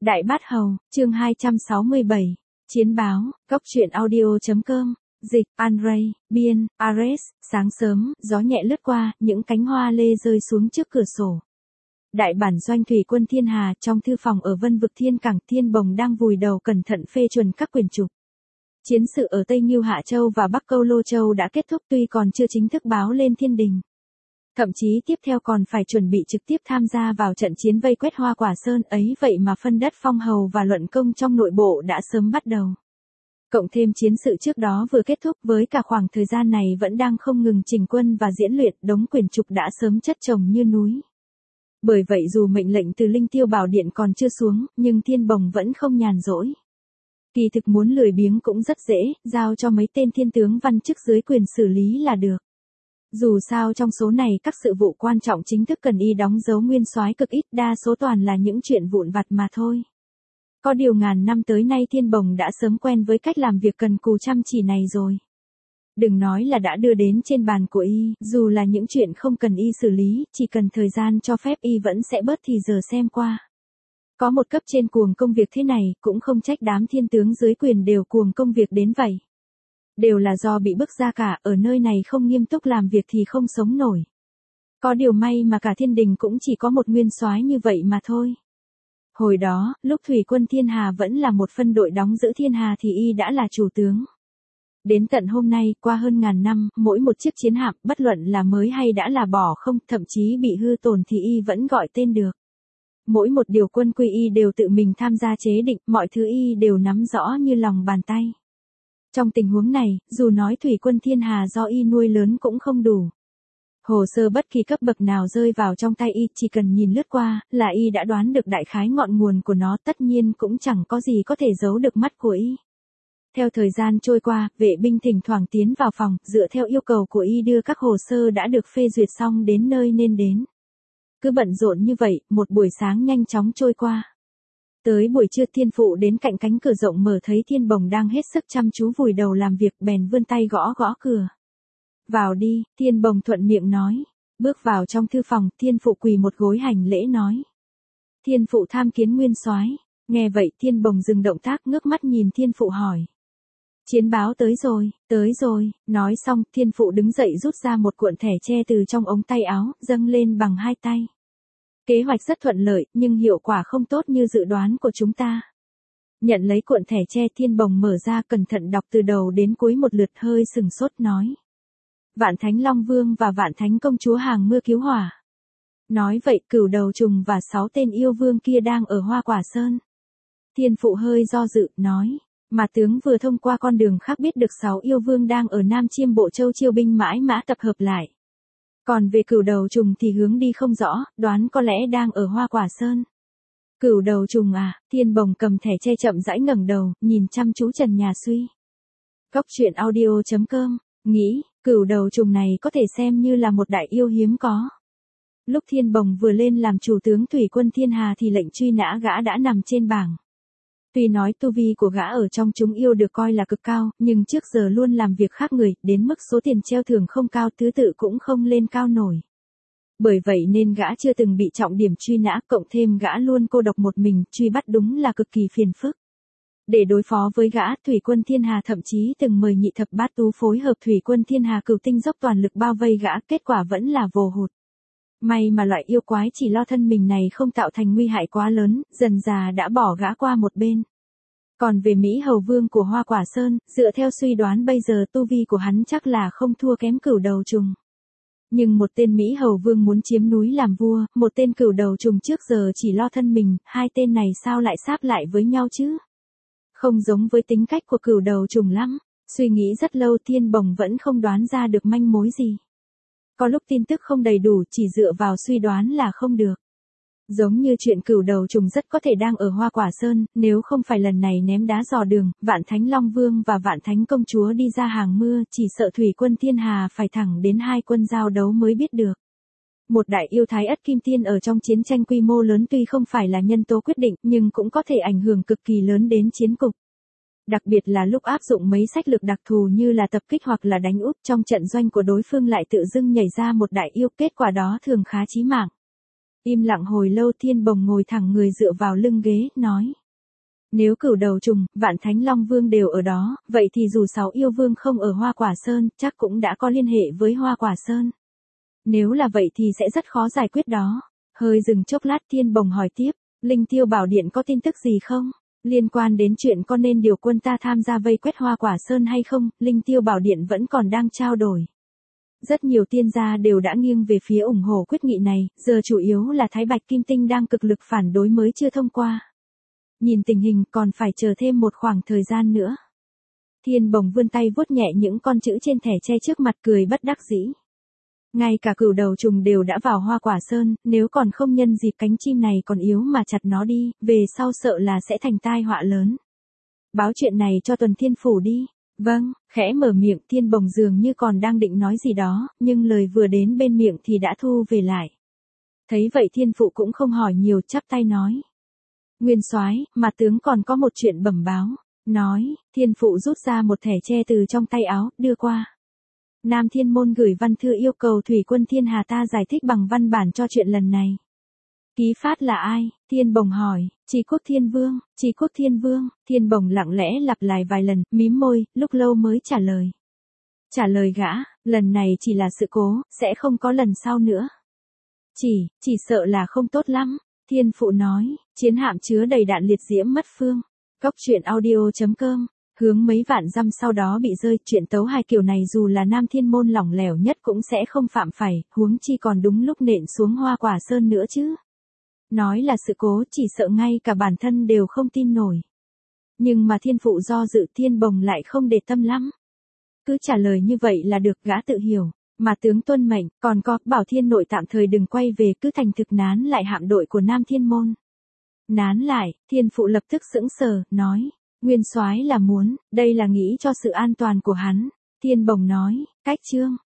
Đại Bát Hầu, chương 267. Chiến báo, Cốc truyện audio.com. Dịch, Andrei, biên, Ares. Sáng sớm, gió nhẹ lướt qua, những cánh hoa lê rơi xuống trước cửa sổ. Đại bản doanh thủy quân Thiên Hà, trong thư phòng ở Vân Vực Thiên Cảng, Thiên Bồng đang vùi đầu cẩn thận phê chuẩn các quyền trục. Chiến sự ở Tây Ngưu Hạ Châu và Bắc Câu Lô Châu đã kết thúc tuy còn chưa chính thức báo lên thiên đình. Thậm chí tiếp theo còn phải chuẩn bị trực tiếp tham gia vào trận chiến vây quét Hoa Quả Sơn ấy, vậy mà phân đất phong hầu và luận công trong nội bộ đã sớm bắt đầu. Cộng thêm chiến sự trước đó vừa kết thúc, với cả khoảng thời gian này vẫn đang không ngừng chỉnh quân và diễn luyện, đống quyền trục đã sớm chất chồng như núi. Bởi vậy dù mệnh lệnh từ Linh Tiêu Bảo Điện còn chưa xuống, nhưng Thiên Bồng vẫn không nhàn rỗi. Kỳ thực muốn lười biếng cũng rất dễ, giao cho mấy tên thiên tướng văn chức dưới quyền xử lý là được. Dù sao trong số này các sự vụ quan trọng chính thức cần y đóng dấu nguyên soái cực ít, đa số toàn là những chuyện vụn vặt mà thôi. Có điều ngàn năm tới nay Thiên Bồng đã sớm quen với cách làm việc cần cù chăm chỉ này rồi. Đừng nói là đã đưa đến trên bàn của y, dù là những chuyện không cần y xử lý, chỉ cần thời gian cho phép y vẫn sẽ bớt thì giờ xem qua. Có một cấp trên cuồng công việc thế này, cũng không trách đám thiên tướng dưới quyền đều cuồng công việc đến vậy. Đều là do bị bức ra cả, ở nơi này không nghiêm túc làm việc thì không sống nổi. Có điều may mà cả thiên đình cũng chỉ có một nguyên soái như vậy mà thôi. Hồi đó, lúc thủy quân Thiên Hà vẫn là một phân đội đóng giữ Thiên Hà thì y đã là chủ tướng. Đến tận hôm nay, qua hơn ngàn năm, mỗi một chiếc chiến hạm, bất luận là mới hay đã là bỏ không, thậm chí bị hư tổn thì y vẫn gọi tên được. Mỗi một điều quân quy y đều tự mình tham gia chế định, mọi thứ y đều nắm rõ như lòng bàn tay. Trong tình huống này, dù nói thủy quân Thiên Hà do y nuôi lớn cũng không đủ. Hồ sơ bất kỳ cấp bậc nào rơi vào trong tay y, chỉ cần nhìn lướt qua, là y đã đoán được đại khái ngọn nguồn của nó, tất nhiên cũng chẳng có gì có thể giấu được mắt của y. Theo thời gian trôi qua, vệ binh thỉnh thoảng tiến vào phòng, dựa theo yêu cầu của y đưa các hồ sơ đã được phê duyệt xong đến nơi nên đến. Cứ bận rộn như vậy, một buổi sáng nhanh chóng trôi qua. Tới buổi trưa Thiên Phụ đến cạnh cánh cửa rộng mở thấy Thiên Bồng đang hết sức chăm chú vùi đầu làm việc, bèn vươn tay gõ gõ cửa. Vào đi, Thiên Bồng thuận miệng nói. Bước vào trong thư phòng, Thiên Phụ quỳ một gối hành lễ nói. Thiên Phụ tham kiến nguyên soái. Nghe vậy Thiên Bồng dừng động tác, ngước mắt nhìn Thiên Phụ hỏi. Chiến báo tới rồi. Nói xong, Thiên Phụ đứng dậy rút ra một cuộn thẻ tre từ trong ống tay áo, dâng lên bằng hai tay. Kế hoạch rất thuận lợi, nhưng hiệu quả không tốt như dự đoán của chúng ta. Nhận lấy cuộn thẻ tre, Thiên Bồng mở ra cẩn thận đọc từ đầu đến cuối một lượt, hơi sừng sốt nói. Vạn Thánh Long Vương và Vạn Thánh Công Chúa hàng mưa cứu hỏa. Nói vậy Cửu Đầu Trùng và 6 tên yêu vương kia đang ở Hoa Quả Sơn. Thiên Phụ hơi do dự, nói. Mà tướng vừa thông qua con đường khác biết được 6 yêu vương đang ở Nam Chiêm Bộ Châu chiêu binh mãi mã tập hợp lại. Còn về Cửu Đầu Trùng thì hướng đi không rõ, đoán có lẽ đang ở Hoa Quả Sơn. Cửu Đầu Trùng à? Thiên Bồng cầm thẻ che chậm rãi ngẩng đầu, nhìn chăm chú trần nhà suy. Cốc truyện audio.com, nghĩ, Cửu Đầu Trùng này có thể xem như là một đại yêu hiếm có. Lúc Thiên Bồng vừa lên làm chủ tướng thủy quân Thiên Hà thì lệnh truy nã gã đã nằm trên bảng. Tuy nói tu vi của gã ở trong chúng yêu được coi là cực cao, nhưng trước giờ luôn làm việc khác người, đến mức số tiền treo thưởng không cao, thứ tự cũng không lên cao nổi. Bởi vậy nên gã chưa từng bị trọng điểm truy nã, cộng thêm gã luôn cô độc một mình, truy bắt đúng là cực kỳ phiền phức. Để đối phó với gã, thủy quân Thiên Hà thậm chí từng mời nhị thập bát tú phối hợp thủy quân Thiên Hà Cửu Tinh dốc toàn lực bao vây gã, kết quả vẫn là vồ hụt. May mà loại yêu quái chỉ lo thân mình này không tạo thành nguy hại quá lớn, dần dà đã bỏ gã qua một bên. Còn về Mỹ Hầu Vương của Hoa Quả Sơn, dựa theo suy đoán bây giờ tu vi của hắn chắc là không thua kém Cửu Đầu Trùng. Nhưng một tên Mỹ Hầu Vương muốn chiếm núi làm vua, một tên Cửu Đầu Trùng trước giờ chỉ lo thân mình, hai tên này sao lại sáp lại với nhau chứ? Không giống với tính cách của Cửu Đầu Trùng lắm. Suy nghĩ rất lâu Thiên Bồng vẫn không đoán ra được manh mối gì. Có lúc tin tức không đầy đủ, chỉ dựa vào suy đoán là không được. Giống như chuyện Cửu Đầu Trùng rất có thể đang ở Hoa Quả Sơn, nếu không phải lần này ném đá dò đường, Vạn Thánh Long Vương và Vạn Thánh Công Chúa đi ra hàng mưa, chỉ sợ thủy quân Thiên Hà phải thẳng đến hai quân giao đấu mới biết được. Một đại yêu Thái Ất Kim Tiên ở trong chiến tranh quy mô lớn tuy không phải là nhân tố quyết định, nhưng cũng có thể ảnh hưởng cực kỳ lớn đến chiến cục. Đặc biệt là lúc áp dụng mấy sách lược đặc thù như là tập kích hoặc là đánh úp, trong trận doanh của đối phương lại tự dưng nhảy ra một đại yêu, kết quả đó thường khá chí mạng. Im lặng hồi lâu Thiên Bồng ngồi thẳng người dựa vào lưng ghế, nói. Nếu Cửu Đầu Trùng, Vạn Thánh Long Vương đều ở đó, vậy thì dù 6 yêu vương không ở Hoa Quả Sơn, chắc cũng đã có liên hệ với Hoa Quả Sơn. Nếu là vậy thì sẽ rất khó giải quyết đó. Hơi dừng chốc lát Thiên Bồng hỏi tiếp, Linh Tiêu Bảo Điện có tin tức gì không? Liên quan đến chuyện có nên điều quân ta tham gia vây quét Hoa Quả Sơn hay không, Linh Tiêu Bảo Điện vẫn còn đang trao đổi. Rất nhiều tiên gia đều đã nghiêng về phía ủng hộ quyết nghị này, giờ chủ yếu là Thái Bạch Kim Tinh đang cực lực phản đối mới chưa thông qua. Nhìn tình hình còn phải chờ thêm một khoảng thời gian nữa. Thiên Bồng vươn tay vuốt nhẹ những con chữ trên thẻ tre trước mặt cười bất đắc dĩ. Ngay cả Cửu Đầu Trùng đều đã vào Hoa Quả Sơn, nếu còn không nhân dịp cánh chim này còn yếu mà chặt nó đi, về sau sợ là sẽ thành tai họa lớn. Báo chuyện này cho Tuần Thiên Phủ đi. Vâng, khẽ mở miệng Thiên Bồng dường như còn đang định nói gì đó, nhưng lời vừa đến bên miệng thì đã thu về lại. Thấy vậy Thiên Phụ cũng không hỏi nhiều, chắp tay nói. Nguyên soái, mà tướng còn có một chuyện bẩm báo. Nói, Thiên Phụ rút ra một thẻ tre từ trong tay áo, đưa qua. Nam Thiên Môn gửi văn thư yêu cầu Thủy Quân Thiên Hà ta giải thích bằng văn bản cho chuyện lần này. Ký phát là ai? Thiên Bồng hỏi. Trì Quốc Thiên Vương, Trì Quốc Thiên Vương. Thiên Bồng lặng lẽ lặp lại vài lần, mím môi, lúc lâu mới trả lời. Trả lời gã, lần này chỉ là sự cố, sẽ không có lần sau nữa. Chỉ sợ là không tốt lắm. Thiên Phụ nói, chiến hạm chứa đầy đạn liệt diễm mất phương. Cốc truyện audio.com. Hướng mấy vạn dặm sau đó bị rơi, chuyện tấu hài kiểu này dù là Nam Thiên Môn lỏng lẻo nhất cũng sẽ không phạm phải, huống chi còn đúng lúc nện xuống Hoa Quả Sơn nữa chứ. Nói là sự cố chỉ sợ ngay cả bản thân đều không tin nổi. Nhưng mà Thiên Phụ do dự Thiên Bồng lại không để tâm lắm. Cứ trả lời như vậy là được, gã tự hiểu. Mà tướng tuân mệnh, còn có, bảo Thiên Nội tạm thời đừng quay về, cứ thành thực nán lại hạm đội của Nam Thiên Môn. Nán lại, Thiên Phụ lập tức sững sờ, nói. Nguyên soái là muốn, đây là nghĩ cho sự an toàn của hắn. Thiên Bồng nói, cách chương.